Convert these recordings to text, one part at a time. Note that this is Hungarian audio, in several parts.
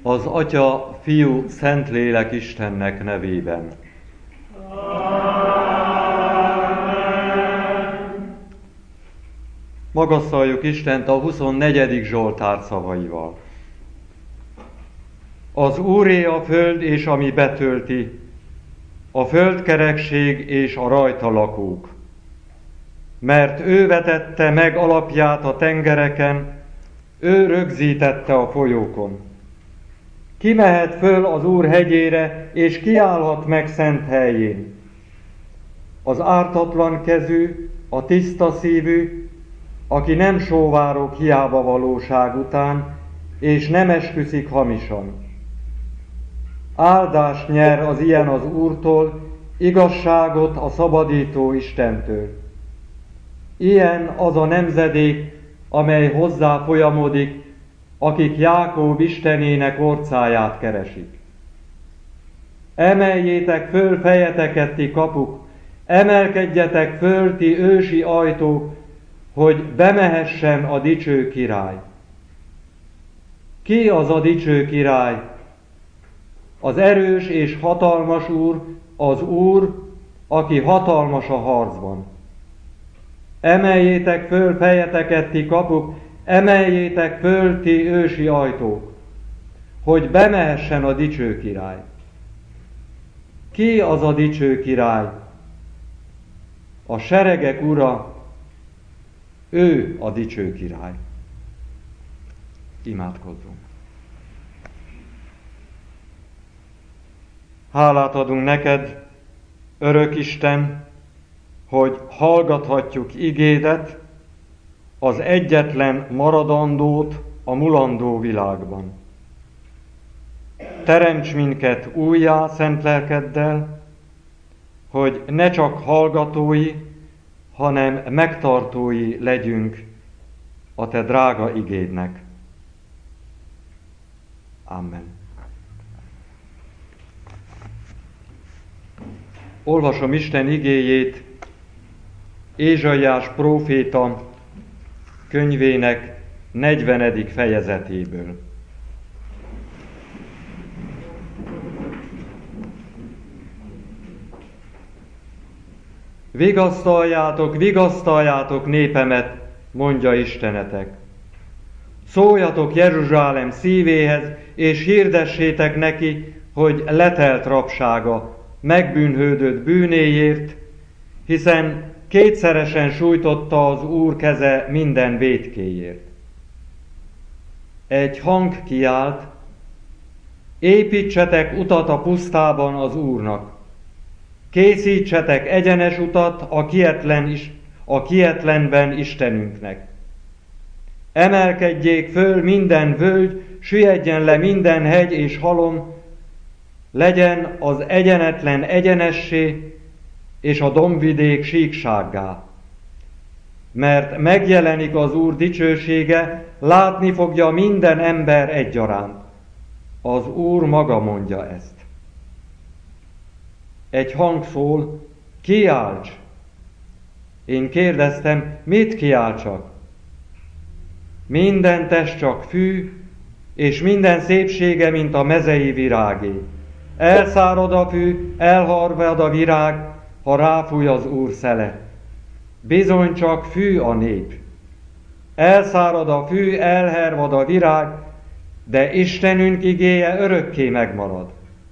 Az Atya, Fiú, Szentlélek Istennek nevében. Amen. Magasztaljuk Istent a 24. Zsoltár szavaival. Az Úré a föld és ami betölti, a földkerekség és a rajta lakók. Mert ő vetette meg alapját a tengereken, ő rögzítette a folyókon. Ki mehet föl az Úr hegyére, és kiállhat meg szent helyén? Az ártatlan kezű, a tiszta szívű, aki nem sóvárog hiába valóság után, és nem esküszik hamisan. Áldást nyer az ilyen az Úrtól, igazságot a szabadító Istentől. Ilyen az a nemzedék, amely hozzá folyamodik, akik Jákób Istenének orcáját keresik. Emeljétek föl fejeteket, ti kapuk, emelkedjetek föl, ti ősi ajtók, hogy bemehessen a dicső király. Ki az a dicső király? Az erős és hatalmas Úr, az Úr, aki hatalmas a harcban. Emeljétek föl fejeteket, ti kapuk, emeljétek föl, ti ősi ajtók, hogy bemehessen a dicső király. Ki az a dicső király? A seregek ura, ő a dicső király. Imádkozzunk. Hálát adunk neked, örök Isten, hogy hallgathatjuk igédet, az egyetlen maradandót a mulandó világban. Teremts minket újjá szent lelkeddel, hogy ne csak hallgatói, hanem megtartói legyünk a te drága igédnek. Amen. Olvasom Isten igéjét Ézsaiás próféta könyvének 40. fejezetéből. Vigasztaljátok, vigasztaljátok népemet, mondja Istenetek. Szóljatok Jeruzsálem szívéhez, és hirdessétek neki, hogy letelt rabsága, megbűnhődött bűnéért, hiszen kétszeresen sújtotta az Úr keze minden vétkéért. Egy hang kiált, építsetek utat a pusztában az Úrnak, készítsetek egyenes utat a kietlenben Istenünknek. Emelkedjék föl minden völgy, süllyedjen le minden hegy és halom, legyen az egyenetlen egyenessé, és a dombvidék síksággá. Mert megjelenik az Úr dicsősége, látni fogja minden ember egyaránt. Az Úr maga mondja ezt. Egy hang szól, kiálts! Én kérdeztem, mit kiáltsak? Minden test csak fű, és minden szépsége, mint a mezei virágé. Elszárad a fű, elharvad a virág, ha ráfúj az Úr szele. Bizony csak fű a nép. Elszárad a fű, elhervad a virág, de Istenünk igéje örökké megmarad.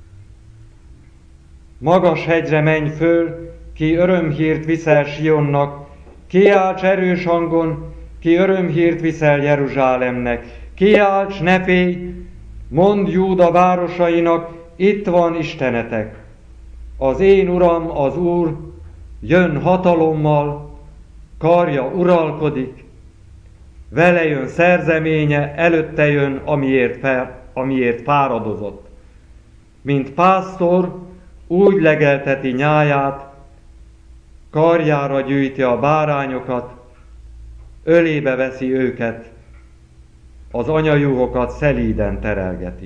Magas hegyre menj föl, ki örömhírt viszel Sionnak, kiálts erős hangon, ki örömhírt viszel Jeruzsálemnek. Kiálts, ne félj, mondd Júda városainak, itt van Istenetek. Az én Uram, az Úr, jön hatalommal, karja uralkodik, vele jön szerzeménye, előtte jön, amiért fáradozott. Mint pásztor, úgy legelteti nyáját, karjára gyűjti a bárányokat, ölébe veszi őket, az anyajuhokat szelíden terelgeti.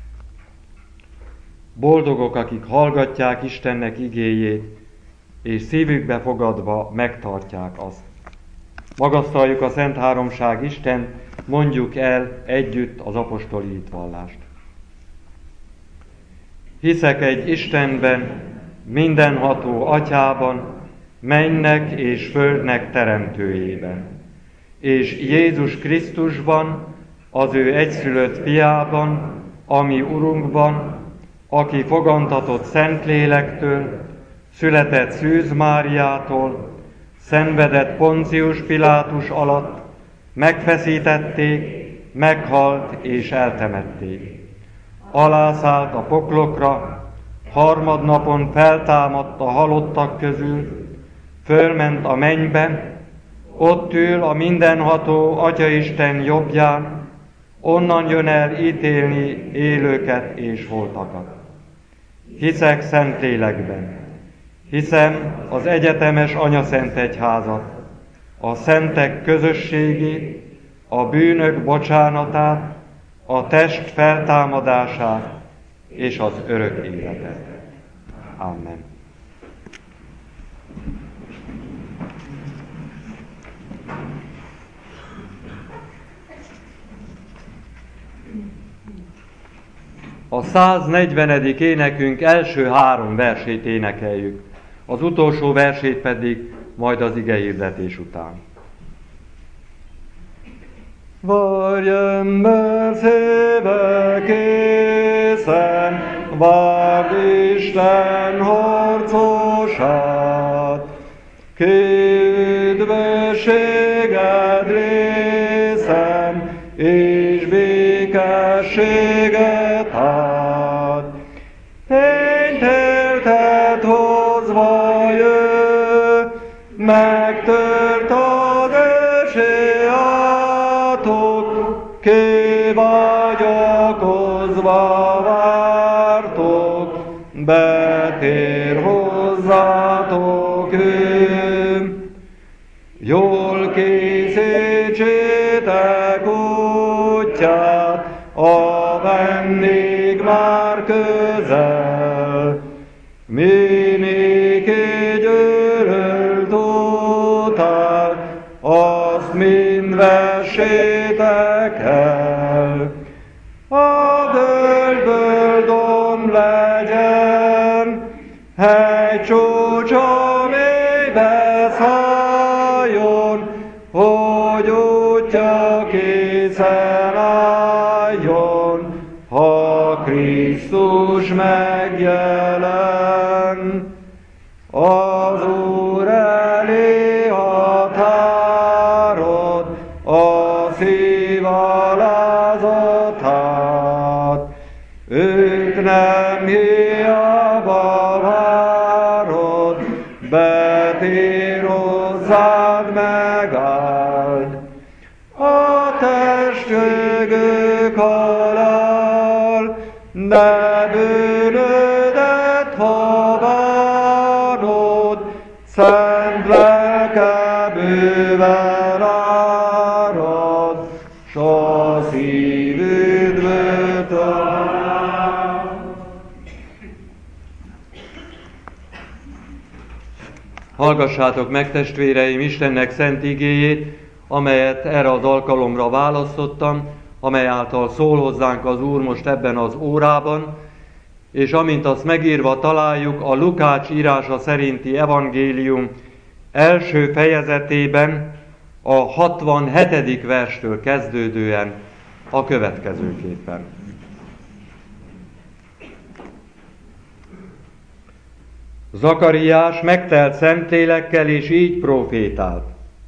Boldogok, akik hallgatják Istennek igéjét, és szívükbe fogadva megtartják azt. Magasztaljuk a Szent Háromság Istent, mondjuk el együtt az apostoli hitvallást. Hiszek egy Istenben, mindenható Atyában, mennynek és földnek teremtőjében, és Jézus Krisztusban, az ő egyszülött fiában, ami Urunkban, aki fogantatott Szentlélektől, született Szűz Máriától, szenvedett Poncius Pilátus alatt, megfeszítették, meghalt és eltemették. Alászállt a poklokra, harmadnapon feltámadt a halottak közül, fölment a mennybe, ott ül a mindenható Atyaisten jobbján, onnan jön el ítélni élőket és holtakat. Hiszek Szentlélekben, hiszem az egyetemes Anyaszent Egyházat, a szentek közösségét, a bűnök bocsánatát, a test feltámadását és az örök életet. Amen. A 140. énekünk első 3 versét énekeljük, az utolsó versét pedig majd az igehirdetés után. Várj ember szíve készen, várd Isten harcosát, kedvességed részen, és békességet ad. Ténytéltet hozva jö, megtört az ősi átok, ki vagyokozva vártok, betér hozzátok ő. Jól készítsétek útját, a vendég már közel. Minik így örült után, azt mind vessétek el. A bölcsből domb legyen, hegy csúcsa mélybe szálljon, hogy útja készen álljon, ha Krisztus megjelen. Az Úr elé határod, a szív alázatát, őt nem hiába várod, betér hozzád megáld. A testőgök halál, de bűnödet ha bánod, szent lelke bőven árad, s a szív üdvöt talál. Hallgassátok meg, testvéreim, Istennek szent igéjét, amelyet erre az alkalomra választottam, amely által szól hozzánk az Úr most ebben az órában, és amint azt megírva találjuk a Lukács írása szerinti evangélium első fejezetében, a 67. verstől kezdődően a következőképpen. Zakariás megtelt Szentlélekkel, és így profétált.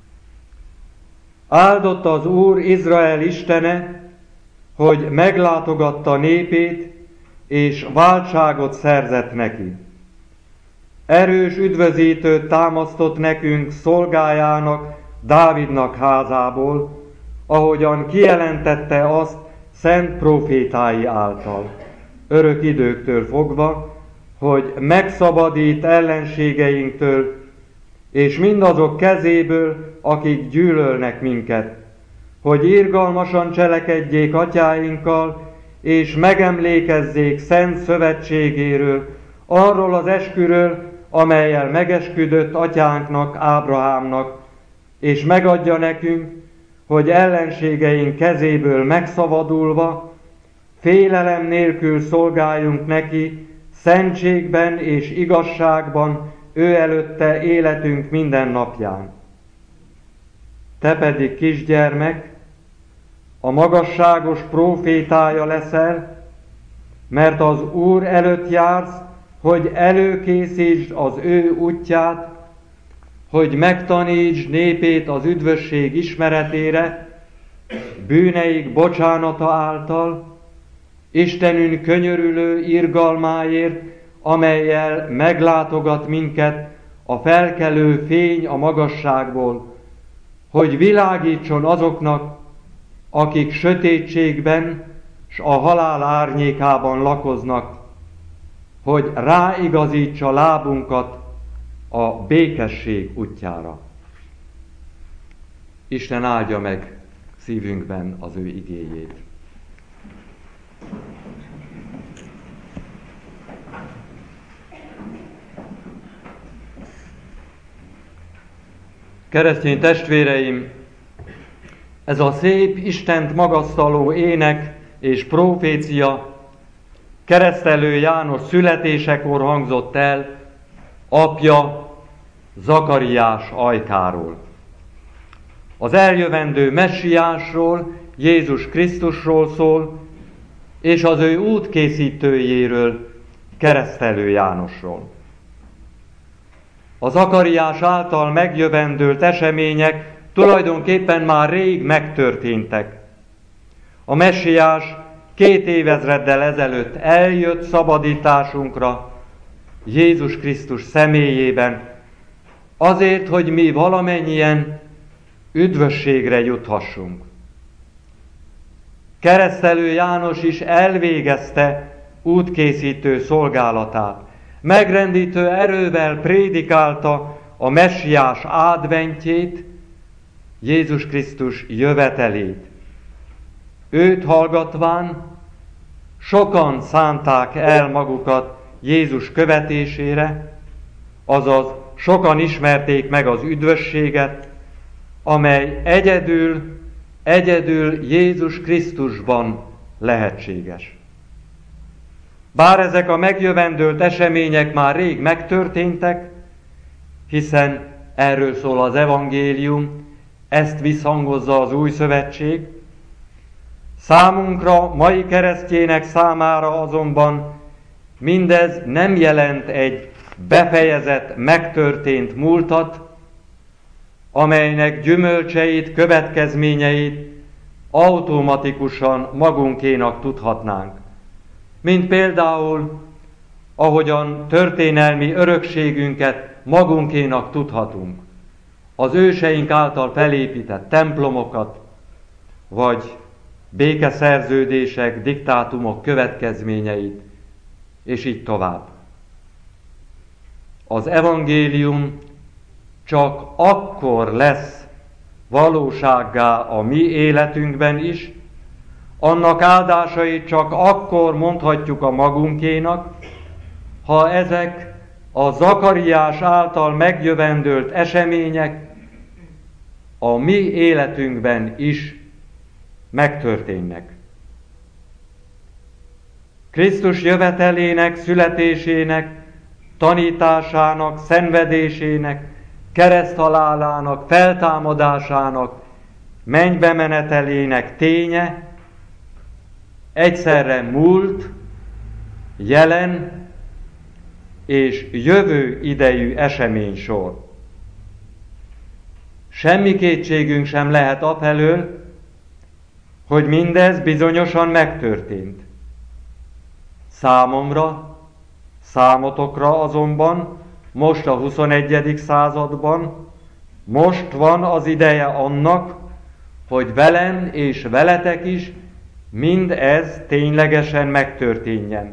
Áldott az Úr Izrael Istene, hogy meglátogatta népét, és váltságot szerzett neki. Erős üdvözítőt támasztott nekünk szolgájának, Dávidnak házából, ahogyan kijelentette azt szent profétái által, örök időktől fogva, hogy megszabadít ellenségeinktől, és mindazok kezéből, akik gyűlölnek minket, hogy irgalmasan cselekedjék atyáinkkal, és megemlékezzék szent szövetségéről, arról az esküről, amellyel megesküdött atyánknak, Ábrahámnak, és megadja nekünk, hogy ellenségeink kezéből megszabadulva, félelem nélkül szolgáljunk neki szentségben és igazságban ő előtte életünk minden napján. Te pedig, kisgyermek, a magasságos prófétája leszel, mert az Úr előtt jársz, hogy előkészítsd az ő útját, hogy megtanítsd népét az üdvösség ismeretére, bűneik bocsánata által, Istenünk könyörülő irgalmáért, amellyel meglátogat minket a felkelő fény a magasságból, hogy világítson azoknak, akik sötétségben s a halál árnyékában lakoznak, hogy ráigazítsa lábunkat a békesség útjára. Isten áldja meg szívünkben az ő igéjét. Keresztény testvéreim, ez a szép, Istent magasztaló ének és profécia Keresztelő János születésekor hangzott el apja Zakariás ajkáról. Az eljövendő messiásról, Jézus Krisztusról szól, és az ő útkészítőjéről, Keresztelő Jánosról. A Zakariás által megjövendőlt események tulajdonképpen már rég megtörténtek. A messiás 2 évezreddel ezelőtt eljött szabadításunkra, Jézus Krisztus személyében, azért, hogy mi valamennyien üdvösségre juthassunk. Keresztelő János is elvégezte útkészítő szolgálatát. Megrendítő erővel prédikálta a messiás adventjét, Jézus Krisztus jövetelét. Őt hallgatván sokan szánták el magukat Jézus követésére, azaz sokan ismerték meg az üdvösséget, amely egyedül Jézus Krisztusban lehetséges. Bár ezek a megjövendőlt események már rég megtörténtek, hiszen erről szól az evangélium, ezt visszhangozza az Új Szövetség, számunkra, mai keresztjének számára azonban mindez nem jelent egy befejezett, megtörtént múltat, amelynek gyümölcseit, következményeit automatikusan magunkénak tudhatnánk. Mint például, ahogyan történelmi örökségünket magunkénak tudhatunk, az őseink által felépített templomokat, vagy békeszerződések, diktátumok következményeit, és így tovább. Az evangélium csak akkor lesz valósággá a mi életünkben is, annak áldásait csak akkor mondhatjuk a magunkénak, ha ezek a Zakariás által megjövendőlt események a mi életünkben is megtörténnek. Krisztus jövetelének, születésének, tanításának, szenvedésének, kereszthalálának, feltámadásának, mennybe menetelének ténye egyszerre múlt, jelen és jövő idejű eseménysor. Semmi kétségünk sem lehet afelől, hogy mindez bizonyosan megtörtént. Számomra, számotokra azonban, most a 21. században, most van az ideje annak, hogy velem és veletek is mindez ténylegesen megtörténjen.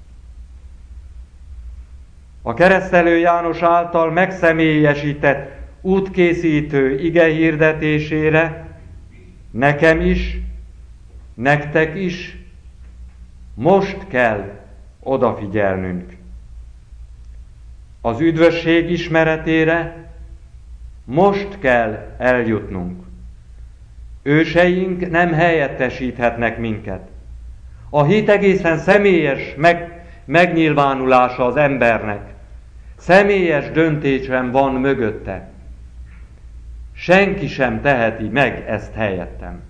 A Keresztelő János által megszemélyesített útkészítő ige hirdetésére nekem is, nektek is most kell odafigyelnünk. Az üdvösség ismeretére most kell eljutnunk. Őseink nem helyettesíthetnek minket. A hit egészen személyes megnyilvánulása az embernek. Személyes döntésem van mögötte. Senki sem teheti meg ezt helyettem.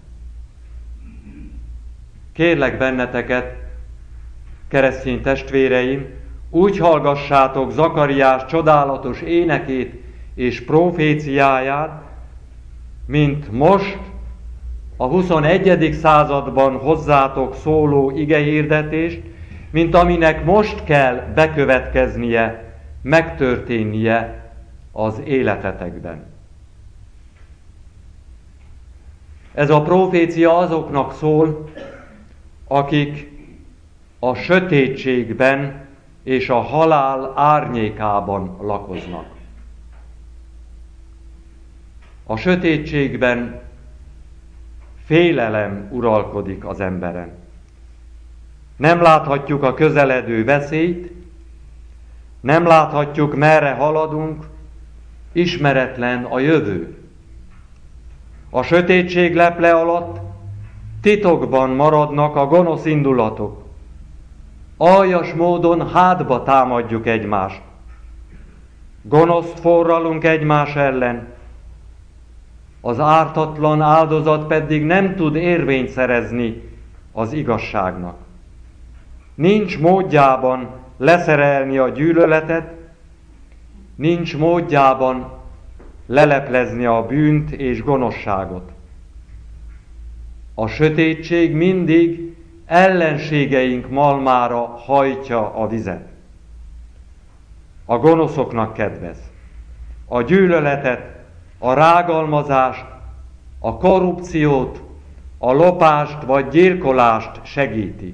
Kérlek benneteket, keresztény testvéreim, úgy hallgassátok Zakariás csodálatos énekét és proféciáját, mint most a 21. században hozzátok szóló igehirdetést, mint aminek most kell bekövetkeznie, megtörténnie az életetekben. Ez a profécia azoknak szól, akik a sötétségben és a halál árnyékában lakoznak. A sötétségben félelem uralkodik az emberen. Nem láthatjuk a közeledő veszélyt, nem láthatjuk, merre haladunk, ismeretlen a jövő. A sötétség leple alatt titokban maradnak a gonosz indulatok. Aljas módon hátba támadjuk egymást. Gonoszt forralunk egymás ellen, az ártatlan áldozat pedig nem tud érvényt szerezni az igazságnak. Nincs módjában leszerelni a gyűlöletet, nincs módjában leleplezni a bűnt és gonoszságot. A sötétség mindig ellenségeink malmára hajtja a vizet. A gonoszoknak kedvez. A gyűlöletet, a rágalmazást, a korrupciót, a lopást vagy gyilkolást segíti.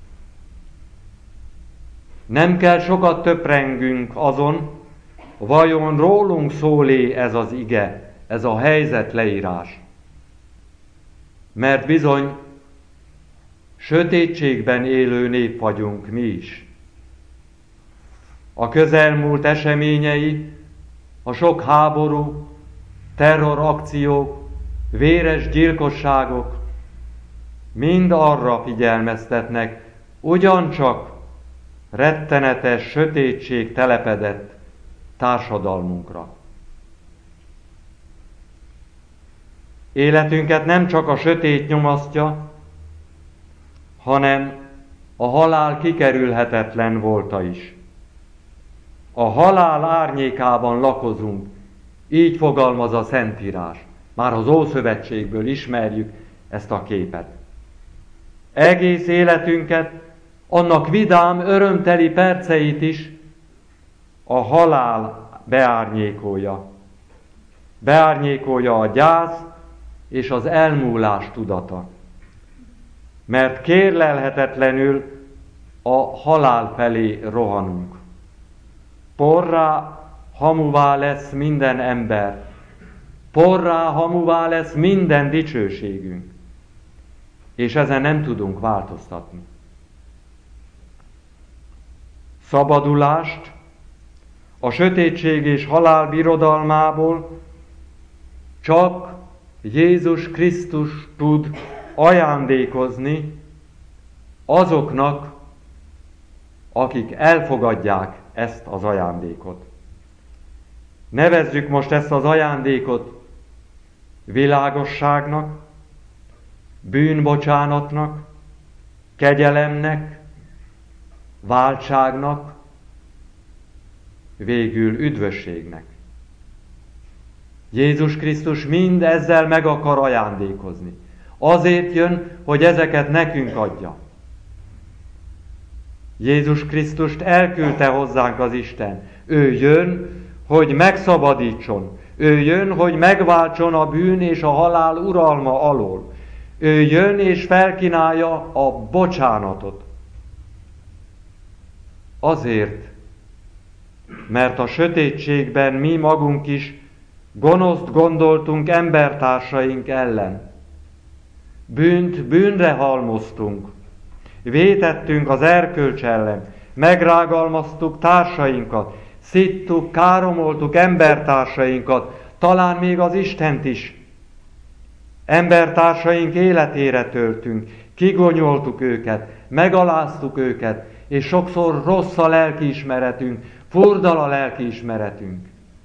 Nem kell sokat töprengünk azon, vajon rólunk szól-e ez az ige, ez a helyzet leírás. Mert bizony sötétségben élő nép vagyunk mi is. A közelmúlt eseményei, a sok háború, terrorakciók, véres gyilkosságok mind arra figyelmeztetnek, ugyancsak rettenetes sötétség telepedett társadalmunkra. Életünket nem csak a sötét nyomasztja, hanem a halál kikerülhetetlen volta is. A halál árnyékában lakozunk, így fogalmaz a Szentírás. Már az Ószövetségből ismerjük ezt a képet. Egész életünket, annak vidám, örömteli perceit is a halál beárnyékolja. Beárnyékolja a gyász és az elmúlás tudata. Mert kérlelhetetlenül a halál felé rohanunk. Porrá hamuvá lesz minden ember, porrá hamuvá lesz minden dicsőségünk, és ezen nem tudunk változtatni. Szabadulást a sötétség és halál birodalmából csak Jézus Krisztus tud ajándékozni azoknak, akik elfogadják ezt az ajándékot. Nevezzük most ezt az ajándékot világosságnak, bűnbocsánatnak, kegyelemnek, váltságnak, végül üdvösségnek. Jézus Krisztus mind ezzel meg akar ajándékozni. Azért jön, hogy ezeket nekünk adja. Jézus Krisztust elküldte hozzánk az Isten. Ő jön, hogy megszabadítson. Ő jön, hogy megváltson a bűn és a halál uralma alól. Ő jön és felkínálja a bocsánatot. Azért, mert a sötétségben mi magunk is gonoszt gondoltunk embertársaink ellen. Bűnt bűnre halmoztunk, vétettünk az erkölcs ellen, megrágalmaztuk társainkat, szittuk, káromoltuk embertársainkat, talán még az Istent is. Embertársaink életére töltünk, kigonyoltuk őket, megaláztuk őket, és sokszor rossz a lelkiismeretünk, furdal a lelkiismeretünk.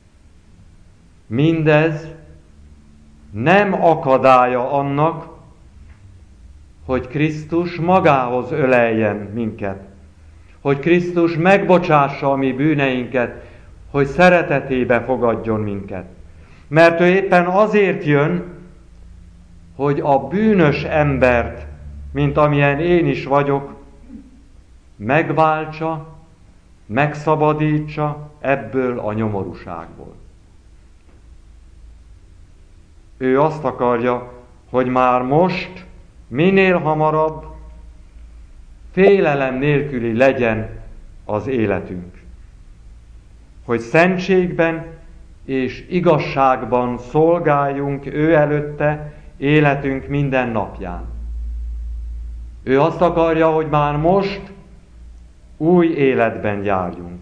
Mindez nem akadálya annak, hogy Krisztus magához öleljen minket, hogy Krisztus megbocsássa a mi bűneinket, hogy szeretetébe fogadjon minket. Mert ő éppen azért jön, hogy a bűnös embert, mint amilyen én is vagyok, megváltsa, megszabadítsa ebből a nyomorúságból. Ő azt akarja, hogy már most, minél hamarabb, félelem nélküli legyen az életünk. Hogy szentségben és igazságban szolgáljunk ő előtte életünk minden napján. Ő azt akarja, hogy már most új életben járjunk.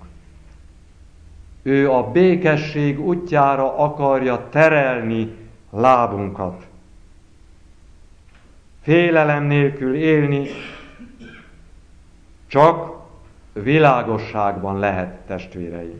Ő a békesség útjára akarja terelni lábunkat. Félelem nélkül élni csak világosságban lehet, testvéreim.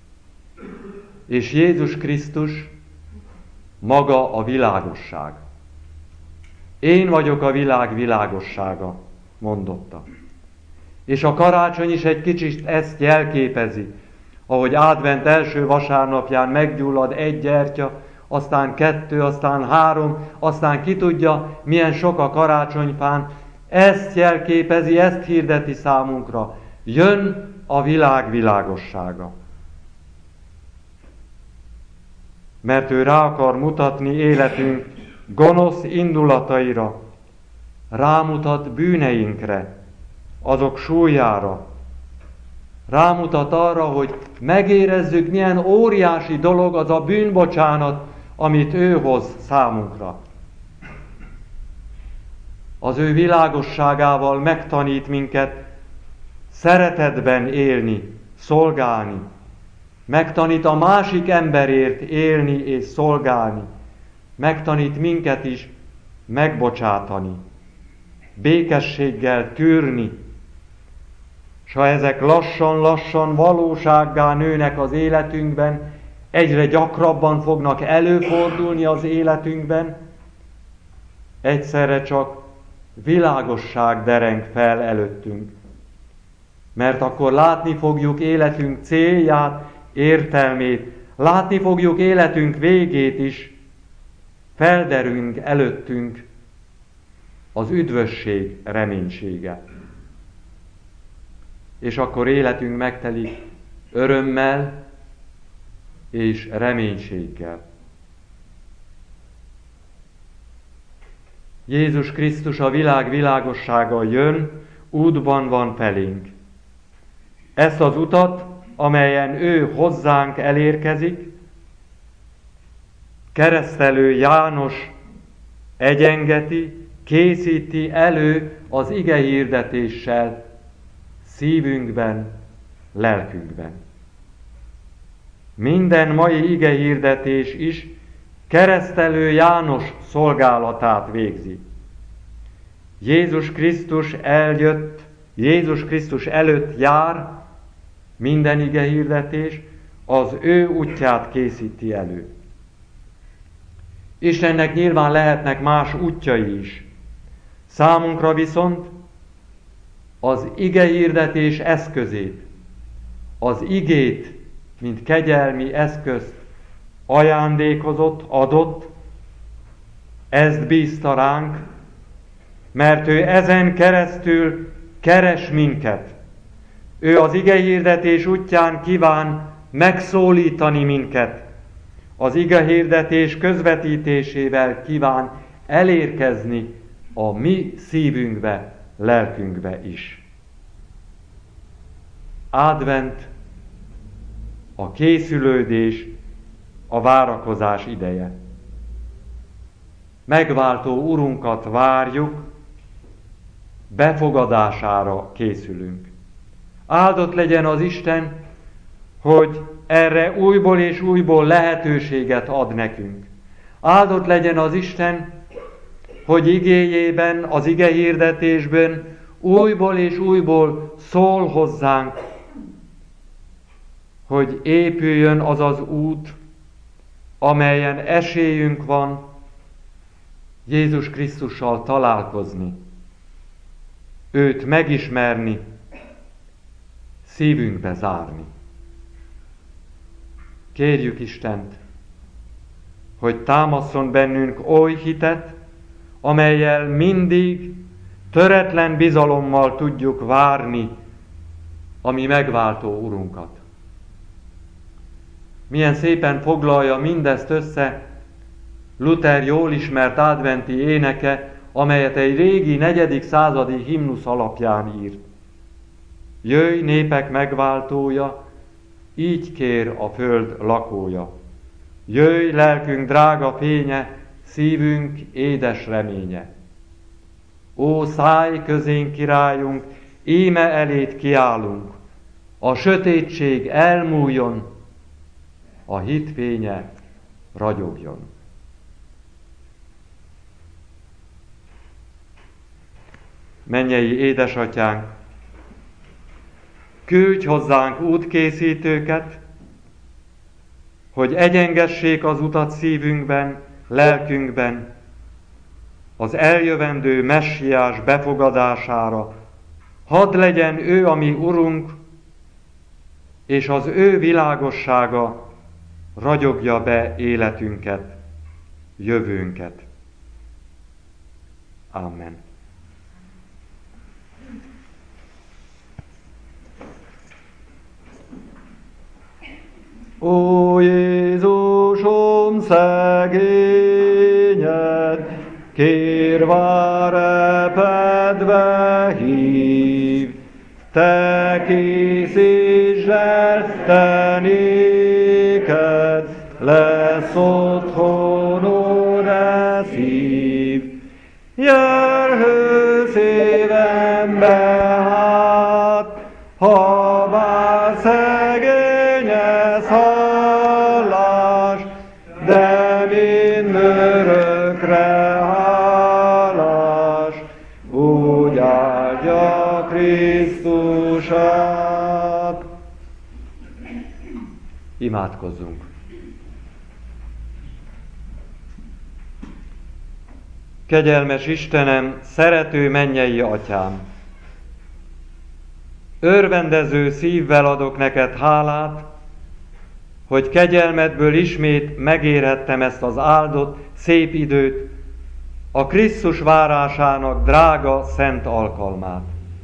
És Jézus Krisztus maga a világosság. Én vagyok a világ világossága, mondotta. És a karácsony is egy kicsit ezt jelképezi, ahogy advent első vasárnapján meggyullad egy gyertya, aztán 2, aztán 3, aztán ki tudja, milyen sok a karácsonyfán. Ezt jelképezi, ezt hirdeti számunkra. Jön a világ világossága. Mert ő rá akar mutatni életünk gonosz indulataira, rámutat bűneinkre, azok súlyára, rámutat arra, hogy megérezzük, milyen óriási dolog az a bűnbocsánat, amit ő hoz számunkra. Az ő világosságával megtanít minket szeretetben élni, szolgálni. Megtanít a másik emberért élni és szolgálni. Megtanít minket is megbocsátani, békességgel tűrni. S ha ezek lassan-lassan valósággá nőnek az életünkben, egyre gyakrabban fognak előfordulni az életünkben, egyszerre csak világosság dereng fel előttünk. Mert akkor látni fogjuk életünk célját, értelmét, látni fogjuk életünk végét is, felderünk előttünk az üdvösség reménysége. És akkor életünk megtelik örömmel és reménységgel. Jézus Krisztus a világ világossága jön, útban van felénk. Ezt az utat, amelyen ő hozzánk elérkezik, keresztelő János egyengeti, készíti elő az igehirdetéssel szívünkben, lelkünkben. Minden mai igehirdetés is keresztelő János szolgálatát végzi. Jézus Krisztus eljött, Jézus Krisztus előtt jár minden igehirdetés, az ő útját készíti elő. Istennek nyilván lehetnek más útjai is. Számunkra viszont az igehirdetés eszközét, az igét, mint kegyelmi eszközt ajándékozott, adott, ezt bízta ránk, mert ő ezen keresztül keres minket. Ő az igehirdetés útján kíván megszólítani minket. Az igehirdetés közvetítésével kíván elérkezni a mi szívünkbe, lelkünkbe is. Advent, a készülődés, a várakozás ideje. Megváltó Urunkat várjuk, befogadására készülünk. Áldott legyen az Isten, hogy erre újból és újból lehetőséget ad nekünk. Áldott legyen az Isten, hogy igéjében, az ige hirdetésben újból és újból szól hozzánk, hogy épüljön az az út, amelyen esélyünk van Jézus Krisztussal találkozni, őt megismerni, szívünkbe zárni. Kérjük Istent, hogy támaszson bennünk oly hitet, amellyel mindig töretlen bizalommal tudjuk várni a mi megváltó Urunkat. Milyen szépen foglalja mindezt össze Luther jól ismert adventi éneke, amelyet egy régi 4. századi himnusz alapján írt. Jöjj, népek megváltója, így kér a föld lakója. Jöjj, lelkünk drága fénye, szívünk édes reménye. Ó, szállj közénk, királyunk, íme elét kiállunk. A sötétség elmúljon, a hit fénye ragyogjon. Mennyei édesatyánk, küldj hozzánk útkészítőket, hogy egyengessék az utat szívünkben, lelkünkben, az eljövendő messiás befogadására. Hadd legyen ő a mi Urunk, és az ő világossága ragyogja be életünket, jövőnket. Amen. Ó Jézusom, szegényed, kérvá repedve hív, te készítsd el, te néked lesz otthonod e szív. Járhő szívembe hát, ha bár szegény ez hallás, de mindörökre hálás, úgy áldja Krisztusát. Imádkozzunk! Kegyelmes Istenem, szerető mennyei Atyám! Örvendező szívvel adok neked hálát, hogy kegyelmedből ismét megérhettem ezt az áldott, szép időt, a Krisztus várásának drága, szent alkalmát.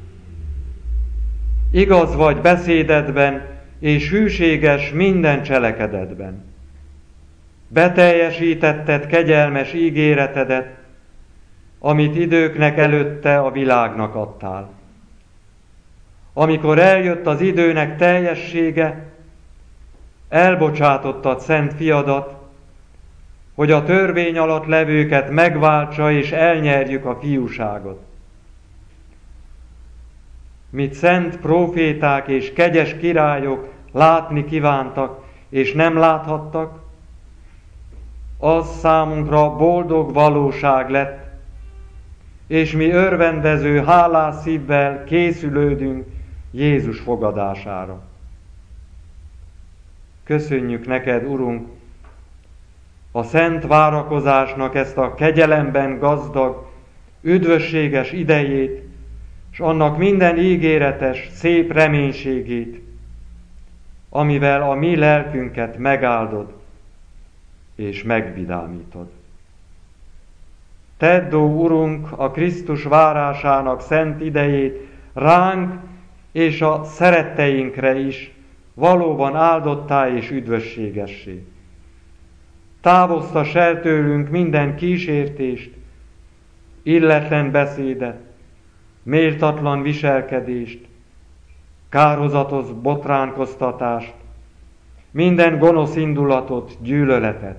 Igaz vagy beszédedben, és hűséges minden cselekedetben. Beteljesítetted kegyelmes ígéretedet, amit időknek előtte a világnak adtál. Amikor eljött az időnek teljessége, elbocsátottad szent fiadat, hogy a törvény alatt levőket megváltsa és elnyerjük a fiúságot. Mit szent próféták és kegyes királyok látni kívántak, és nem láthattak, az számunkra boldog valóság lett, és mi örvendező, hálás szívvel készülődünk Jézus fogadására. Köszönjük neked, Urunk, a szent várakozásnak ezt a kegyelemben gazdag, üdvösséges idejét, és annak minden ígéretes, szép reménységét, amivel a mi lelkünket megáldod és megvidámítod. Tedd, ó Urunk, a Krisztus várásának szent idejét ránk és a szeretteinkre is valóban áldottá és üdvösségessé. Távoztass el tőlünk minden kísértést, illetlen beszédet, méltatlan viselkedést, kározatos botránkoztatást, minden gonosz indulatot, gyűlöletet.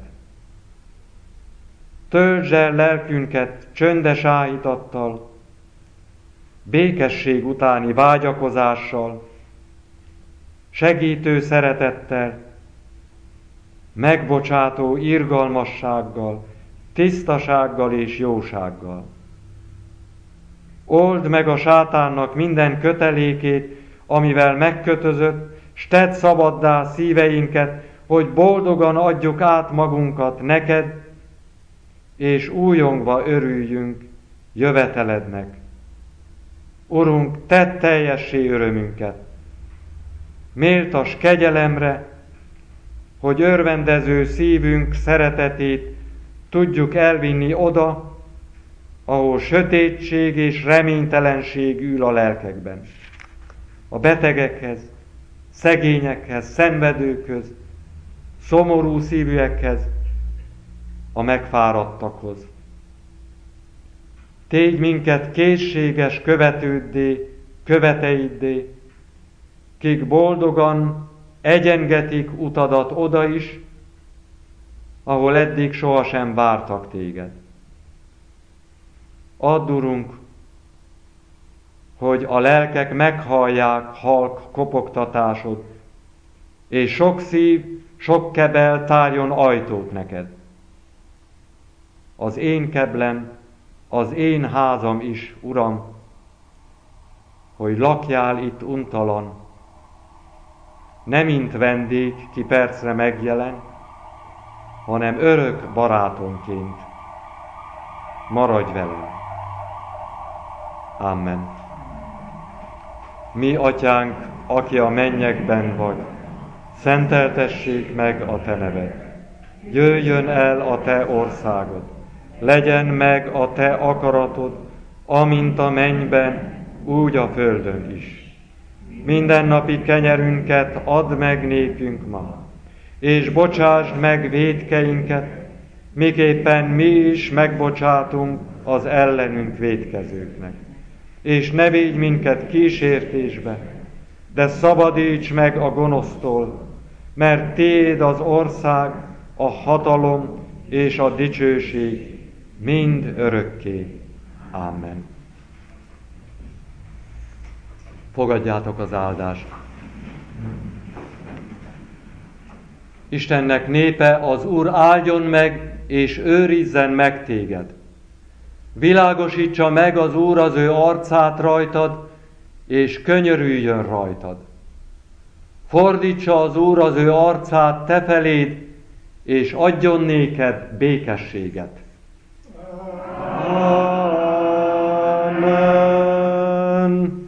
Töltsd el lelkünket csöndes áhítattal, békesség utáni vágyakozással, segítő szeretettel, megbocsátó irgalmassággal, tisztasággal és jósággal. Old meg a sátánnak minden kötelékét, amivel megkötözött, s tedd szabaddá szíveinket, hogy boldogan adjuk át magunkat neked, és újongva örüljünk jövetelednek. Urunk, tedd teljessé örömünket. Méltas kegyelemre, hogy örvendező szívünk szeretetét tudjuk elvinni oda, ahol sötétség és reménytelenség ül a lelkekben. A betegekhez, szegényekhez, szenvedőkhöz, szomorú szívűekhez, a megfáradtakhoz. Tégy minket készséges követőddé, követeiddé, kik boldogan egyengetik utadat oda is, ahol eddig sohasem vártak téged. Add, Urunk, hogy a lelkek meghallják halk kopogtatásod, és sok szív, sok kebel tárjon ajtót neked. Az én keblem, az én házam is, Uram, hogy lakjál itt untalan, ne mint vendég, ki percre megjelen, hanem örök barátonként. Maradj velem. Amen. Mi, Atyánk, aki a mennyekben vagy, szenteltessék meg a te neved. Jöjjön el a te országod, legyen meg a te akaratod, amint a mennyben, úgy a földön is. Mindennapi kenyerünket add meg nékünk ma, és bocsásd meg vétkeinket, miképpen mi is megbocsátunk az ellenünk vétkezőknek. És ne védj minket kísértésbe, de szabadíts meg a gonosztól, mert tiéd az ország, a hatalom és a dicsőség mind örökké. Amen. Fogadjátok az áldást. Istennek népe, az Úr áldjon meg, és őrizzen meg téged. Világosítsa meg az Úr az ő arcát rajtad, és könyörüljön rajtad. Fordítsa az Úr az ő arcát te feléd, és adjon néked békességet. Amen.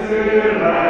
szőle,